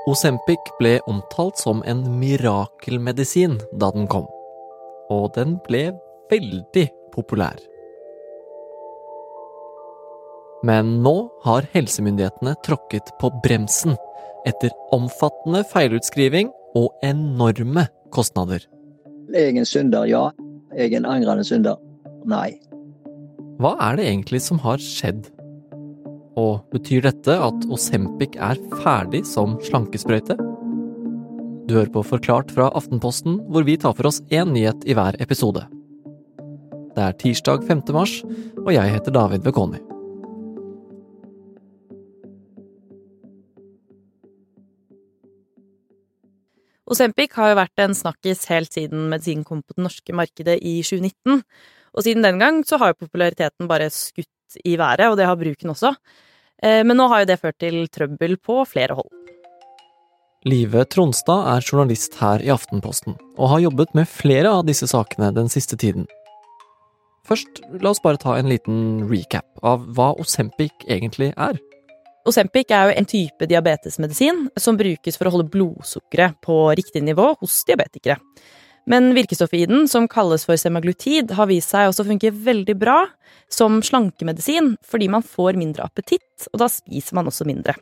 Ozempic ble omtalt som en mirakelmedisin da den kom, og den ble veldig populær. Men nå har helsemyndighetene tråkket på bremsen etter omfattende feilutskriving og enorme kostnader. Jeg er en synder, ja. Jeg er en angrende synder, nei. Hva er det egentlig som har skjedd? Og betyr dette at Ozempic er ferdig som slankesprøyte? Du hører på Forklart fra Aftenposten, hvor vi tar for oss en nyhet i hver episode. Det er tirsdag 5. mars, og jeg heter David Vekoni. Ozempic har jo vært en snakkis helt siden medisinen kom på det norske markedet i 2019, og siden den gang så har jo populariteten bare skutt i været, og det har bruken også. Men nå har jo det ført til trøbbel på flere hold. Live Tronstad er journalist her i Aftenposten, og har jobbet med flere av disse sakene den siste tiden. Først, la oss bare ta en liten recap av hva Ozempic egentlig er. Ozempic er jo en type diabetesmedisin som brukes for å holde blodsukkeret på riktig nivå hos diabetikere. Men virkestoffet i den, som kalles for semaglutid, har vist seg også funke veldig bra som slankemedisin, fordi man får mindre appetitt, og da spiser man også mindre.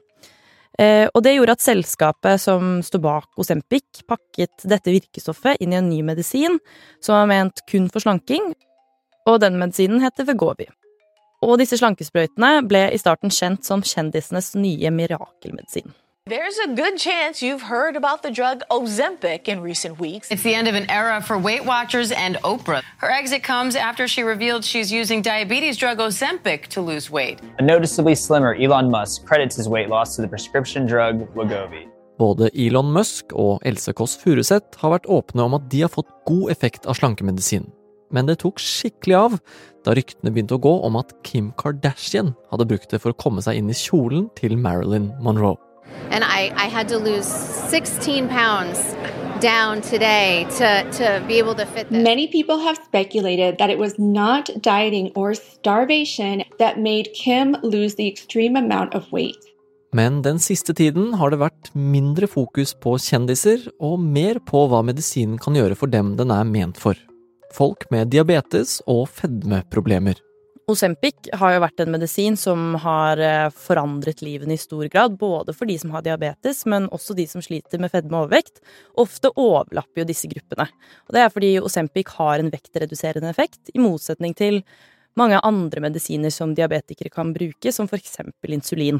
Og det gjorde at selskapet som står bak Ozempic pakket dette virkestoffet inn i en ny medisin, som er ment kun for slanking, og den medisinen heter Wegovy. Og disse slankesprøytene ble i starten kjent som kjendisenes nye mirakelmedisin. There's a good chance you've heard about the drug Ozempic in recent weeks. It's the end of an era for Weight Watchers and Oprah. Her exit comes after she revealed she's using diabetes drug Ozempic to lose weight. A noticeably slimmer Elon Musk credits his weight loss to the prescription drug Wegovy. Både Elon Musk og Else Kåss Furuseth har vært åpne om at de har fått god effekt av slankemedisin. Men det tok skikkelig av da ryktene begynte å gå om at Kim Kardashian hadde brukt det for å komme seg inn i kjolen til Marilyn Monroe. And I had to lose 16 pounds down today to be able to fit this. Many people have speculated that it was not dieting or starvation that made Kim lose the extreme amount of weight. Men den siste tiden har det vært mindre fokus på kjendiser og mer på hva medisinen kan gjøre for dem den er ment for. Folk med diabetes og fedmeproblemer. Ozempic har jo vært en medisin som har forandret livene i stor grad, både for de som har diabetes, men også de som sliter med fedme og overvekt. Ofte overlapper jo disse gruppene. Og det er fordi Ozempic har en vektreduserende effekt, i motsetning til mange andre medisiner som diabetikere kan bruke, som for eksempel insulin.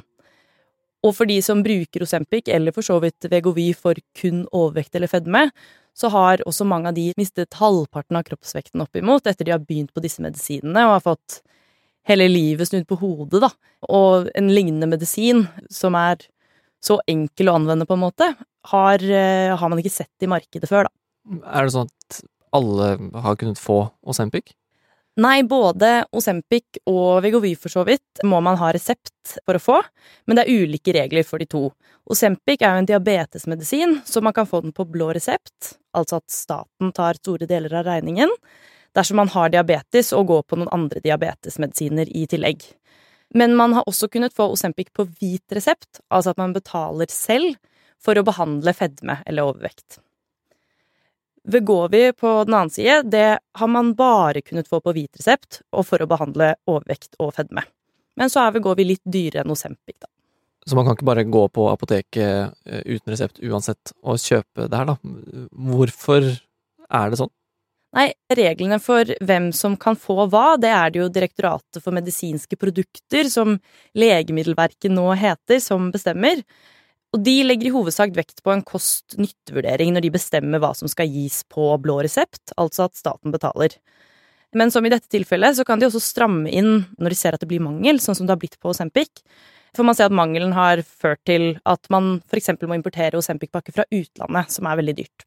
Og for de som bruker Ozempic, eller for så vidt Wegovy for kun overvekt eller fedme, så har også mange av de mistet halvparten av kroppsvekten oppimot etter de har begynt på disse medisinene og har fått hele livet snudd på hodet, da. Og en lignende medisin som er så enkel å anvende på en måte, har man ikke sett i markedet før, da. Er det sånn at alle har kunnet få Ozempic? Nei, både Ozempic og Wegovy for så vidt må man ha resept for å få, men det er ulike regler for de to. Ozempic er jo en diabetesmedisin, så man kan få den på blå resept, altså at staten tar store deler av regningen, dersom man har diabetes og går på noen andre diabetesmedisiner i tillegg. Men man har også kunnet få Ozempic på hvit resept, altså at man betaler selv for å behandle fedme eller overvekt. Wegovy på den annen side, det har man bare kunnet få på hvit resept og for å behandle overvekt og fedme. Men så er Wegovy litt dyrere enn Ozempic, da. Så man kan ikke bare gå på apoteket uten resept uansett og kjøpe det her, da? Hvorfor er det sånn? Nei, reglene for hvem som kan få hva, det er det jo Direktoratet for medisinske produkter, som Legemiddelverket nå heter, som bestemmer. Og de legger i hovedsak vekt på en kost-nyttevurdering når de bestemmer hva som skal gis på blå resept, altså at staten betaler. Men som i dette tilfellet, så kan de også stramme inn når de ser at det blir mangel, sånn som det har blitt på Ozempic. For man ser at mangelen har ført til at man for eksempel må importere Ozempic-pakker fra utlandet, som er veldig dyrt.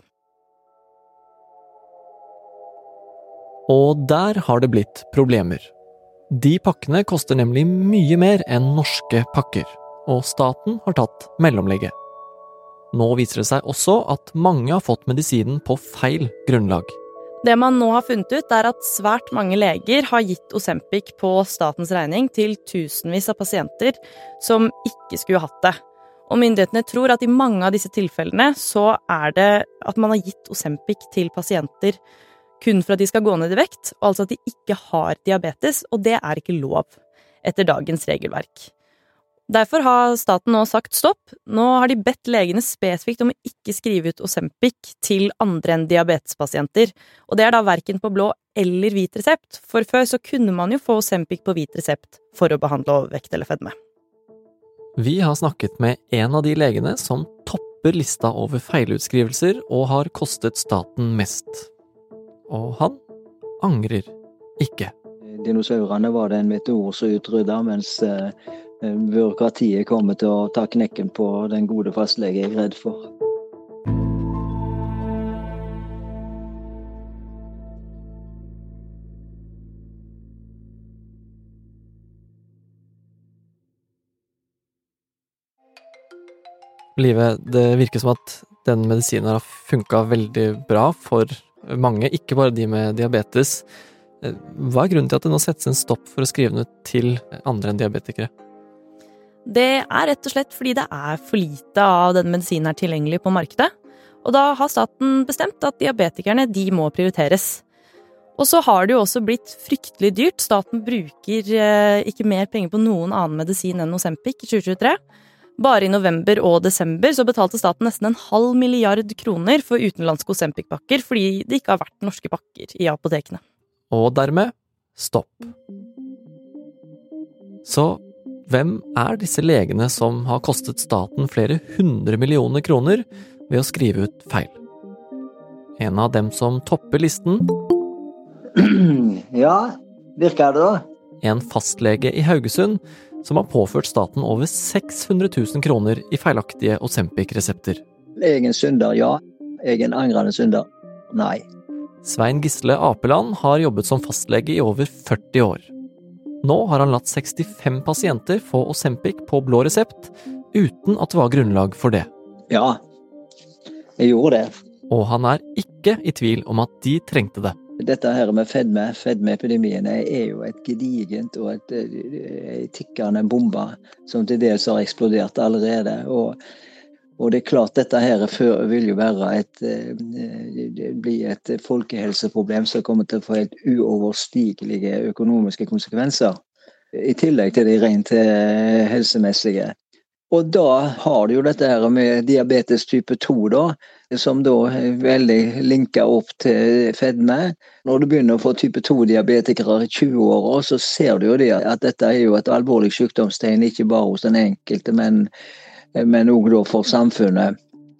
Og der har det blitt problemer. De pakkene koster nemlig mye mer enn norske pakker, og staten har tatt mellomlegget. Nå viser det seg også at mange har fått medisinen på feil grunnlag. Det man nå har funnet ut er at svært mange leger har gitt Ozempic på statens regning til tusenvis av pasienter som ikke skulle hatt det. Og myndighetene tror at i mange av disse tilfellene så det at man har gitt Ozempic til pasienter kun for at de skal gå ned i vekt, og altså at de ikke har diabetes, og det ikke lov etter dagens regelverk. Derfor har staten nå sagt stopp. Nå har de bedt legene spesifikt om å ikke skrive ut Ozempic til andre enn diabetespasienter, og det da hverken på blå eller hvit resept, for før så kunne man jo få Ozempic på hvit resept for å behandle overvekt eller fedme. Vi har snakket med en av de legene som topper lista over feilutskrivelser og har kostet staten mest. Og han angrer ikke. Dinosaurene var det en meteor som utrydda, mens byråkratiet kommer til å ta knekken på den gode fastlege jeg redd for. Live, det virker som at den medisinen har funket veldig bra for mange, ikke bare de med diabetes. Hva grunnen til at det nå settes en stopp for å skrive den ut til andre enn diabetikere? Det rett og slett fordi det for lite av den medisinen tilgjengelig på markedet, og da har staten bestemt at diabetikerne de må prioriteres. Og så har det jo også blitt fryktelig dyrt. Staten bruker ikke mer penger på noen annen medisin enn Ozempic i 2023. Bare i november og desember så betalte staten nesten 0,5 milliard kroner for utenlandske Ozempic-pakker, fordi det ikke har vært norske pakker i apotekene. Og dermed stopp. Så hvem disse legene som har kostet staten flere 100 millioner kroner ved å skrive ut feil? En av dem som topper listen? Ja, virker det da? En fastlege i Haugesund som har påført staten over 600 000 kroner i feilaktige Ozempic-resepter. Jeg en synder, ja. Jeg en angrende synder, nei. Svein Gisle Apeland har jobbet som fastlege i over 40 år. Nå har han latt 65 pasienter få Ozempic på blå resept, uten at det var grunnlag for det. Ja, jeg gjorde det. Og han ikke i tvil om at de trengte det. Dette her med fedmeepidemien jo et gedigent og et tikkende bombe som til dels har eksplodert allerede. Og det klart dette her vil jo være bli et folkehelseproblem som kommer til å få helt uoverstigelige økonomiske konsekvenser, i tillegg til de rent helsemessige. Og da har du jo dette her med diabetes type 2 da, som da veldig linker opp til fedme. Når du begynner å få type 2-diabetikere i 20-åra, så ser du jo det at dette jo et alvorlig sykdomstegn, ikke bare hos den enkelte, men også da for samfunnet.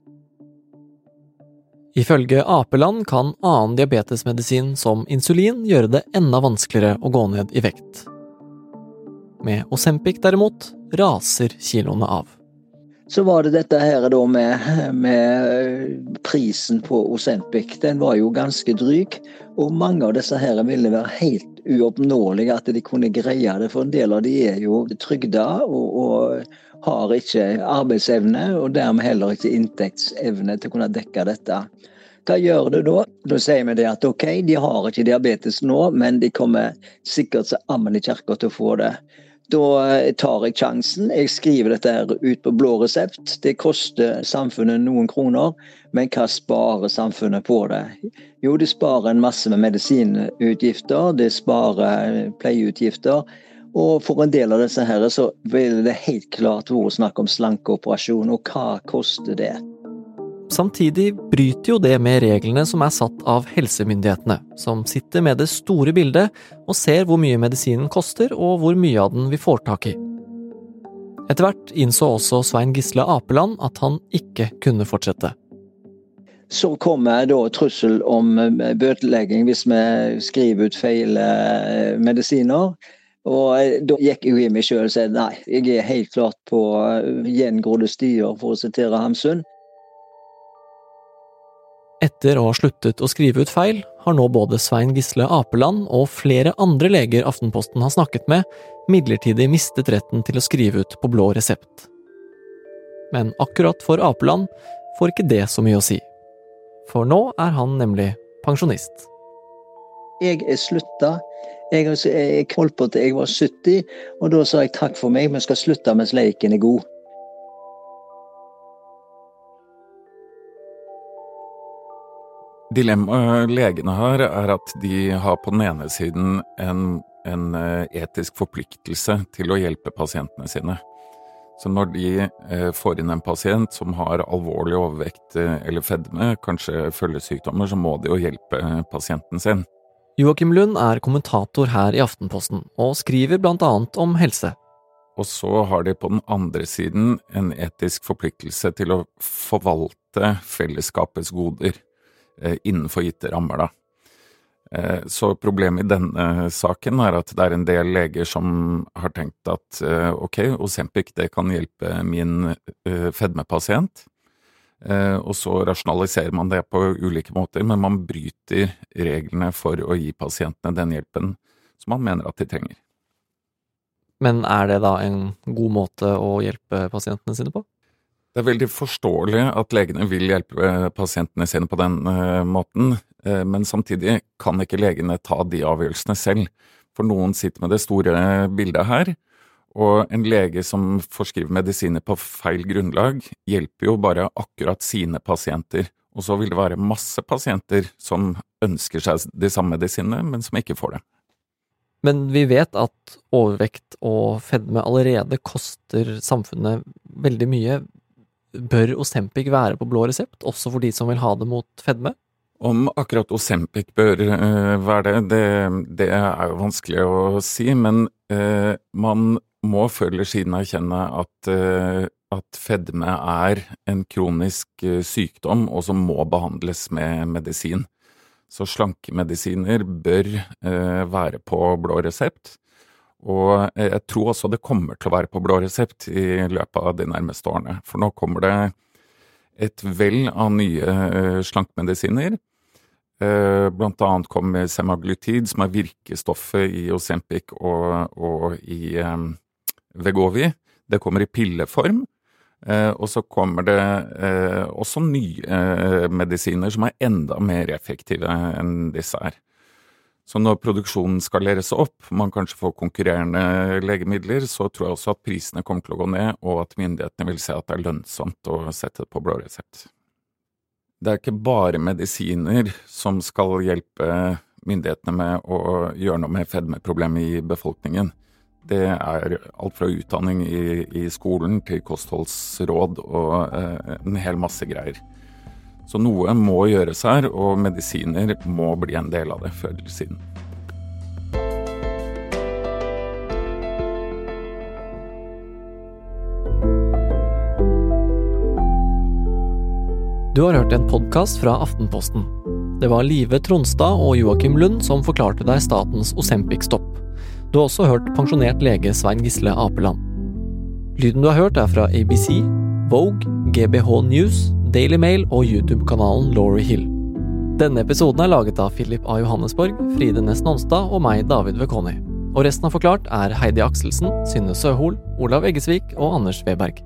Ifølge Apeland kan annen diabetesmedisin som insulin gjøre det enda vanskeligere å gå ned i vekt. Med Ozempic derimot raser kiloene av. Så var det dette her da med prisen på Ozempic. Den var jo ganske dryg, og mange av disse her ville være helt uoppnåelige at de kunne greie det, for en del av de jo trygda og har ikke arbeidsevne, og dermed heller ikke inntektsevne til å kunne dekke dette. Hva gjør det da? Da sier vi det at ok, de har ikke diabetes nå, men de kommer sikkert så ammen i kirka til å få det. Da tar jeg sjansen. Jeg skriver dette her ut på blå resept. Det koster samfunnet noen kroner, men hva sparer samfunnet på det? Jo, det sparer en masse med medisinutgifter, det sparer pleieutgifter, og for en del av disse her så vil det helt klart være snakk om slankeoperasjon, og hva koster det? Samtidig bryter jo det med reglene som satt av helsemyndighetene, som sitter med det store bildet og ser hvor mye medisinen koster og hvor mye av den vi får tak i. Etter hvert innså også Svein Gisle Apeland at han ikke kunne fortsette. Så kommer da trussel om bøtelegging hvis vi skriver ut feil medisiner. Og da gikk jeg i meg selv og sa nei, jeg helt klart på gjengrodde stier, for å sitere Hamsun. Etter å ha sluttet å skrive ut feil, har nå både Svein Gisle Apeland og flere andre leger Aftenposten har snakket med, midlertidig mistet retten til å skrive ut på blå resept. Men akkurat for Apeland får ikke det så mye å si. For nå han nemlig pensjonist. Jeg slutta. Jeg holdt på til jeg var 70, og da sa jeg takk for meg, men skal slutte mens leiken god. Dilemmaet legene har at de har på den ene siden en etisk forpliktelse til å hjelpe pasientene sine. Så når de får inn en pasient som har alvorlig overvekt eller fedme, kanskje følgesykdommer, så må de jo hjelpe pasienten sin. Joakim Lund er kommentator her i Aftenposten, og skriver blant annet om helse. Og så har de på den andre siden en etisk forpliktelse til å forvalte fellesskapets goder innenfor gitte rammer da. Så problemet i denne saken er at det er en del leger som har tenkt at ok, Ozempic det kan hjelpe min fedmepasient, og så rasjonaliserer man det på ulike måter, men man bryter reglene for å gi pasientene den hjelpen som man mener at de trenger. Men er det da en god måte å hjelpe pasientene sine på? Det er veldig forståelig at legene vil hjelpe pasientene sine på den måten, men samtidig kan ikke legene ta de avgjørelsene selv, for noen sitter med det store bildet her, og en lege som forskriver medisiner på feil grunnlag hjelper jo bare akkurat sine pasienter, og så vil det være masse pasienter som ønsker seg de samme medisinene, men som ikke får det. Men vi vet at overvekt og fedme allerede koster samfunnet veldig mye. Bør Ozempic være på blå resept, også for de som vil ha det mot fedme? Om akkurat Ozempic bør være det er jo vanskelig å si, men man må før eller siden erkjenne at fedme er en kronisk sykdom, og som må behandles med medisin. Så slankemedisiner bør være på blå resept, og jeg tror også det kommer til å være på blå resept i løpet av de nærmeste årene, for nå kommer det et vell av nye slankemedisiner. Blant annet kommer semaglutid, som er virkestoffet i Ozempic og i Wegovy. Det kommer i pilleform, og så kommer det også nye medisiner som er enda mer effektive enn disse her. Så når produksjonen skaleres opp, man kanskje får konkurrerende legemidler, så tror jeg også at prisene kommer til å gå ned, og at myndighetene vil se at det er lønnsomt å sette det på blå resept. Det er ikke bare medisiner som skal hjelpe myndighetene med å gjøre noe med fedmeproblemet i befolkningen. Det er alt fra utdanning i skolen til kostholdsråd og en hel masse greier. Så noe må gjøres her, og medisiner må bli en del av det før eller siden. Du har hørt en podcast fra Aftenposten. Det var Live Tronstad og Joakim Lund som forklarte deg statens Ozempic-stopp. Du har også hørt pensjonert lege Svein Gisle Apeland. Lyden du har hørt er fra ABC, Vogue, GBH News, Daily Mail og YouTube-kanalen Laurie Hill. Denne episoden er laget av Philip A. Johannesborg, Fride Næss Nonstad og meg, David Vekoni. Og resten av Forklart er Heidi Akselsen, Synne Søhol, Olav Eggesvik og Anders Weberg.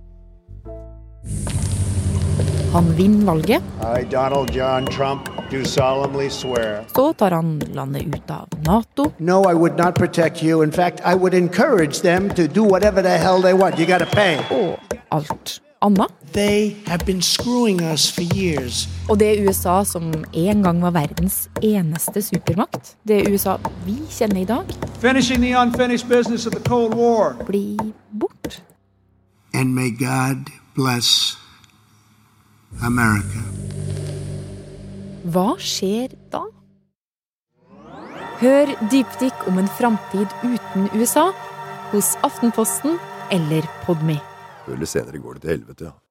Han vinner valget. I, Donald John Trump, do solemnly swear. Så tar han landet ut av NATO. No, I would not protect you. In fact, I would encourage them to do whatever the hell they want. You got to pay. Og alt annet. They have been screwing us for years. Og det USA som en gang var verdens eneste supermakt, det USA vi kjenner i dag, Finishing the unfinished business of the Cold War. Blir bort. And may God bless America. Hva skjer da? Hør dypdykk om en framtid uten USA hos Aftenposten eller Podme. Før eller senere går det til helvete, ja.